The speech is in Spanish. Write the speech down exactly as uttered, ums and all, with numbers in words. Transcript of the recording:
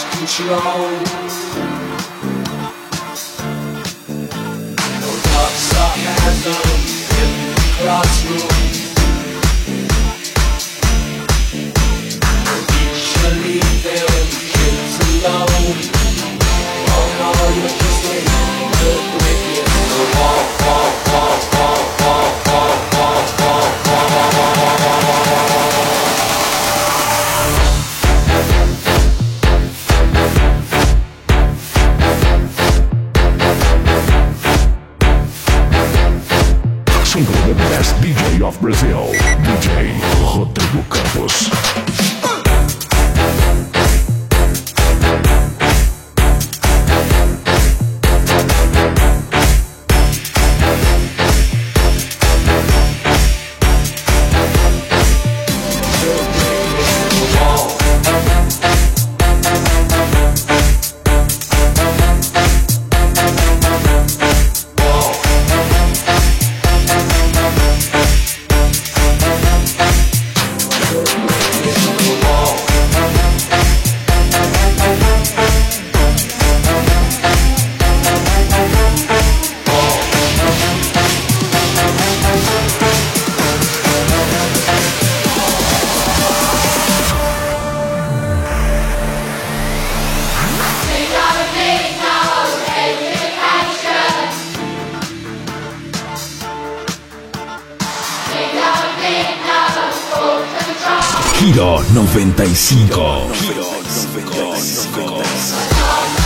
lose control. No dark sarcasm in the classroom. Teacher, leave them kids alone. Oh no, you're just waiting to break it. So walk, walk, walk, walk, walk, walk, walk, walk, walk, walk. Single the best D J of Brazil, D J Rodrigo Campos. Giro noventa y cinco. Giro noventa y cinco.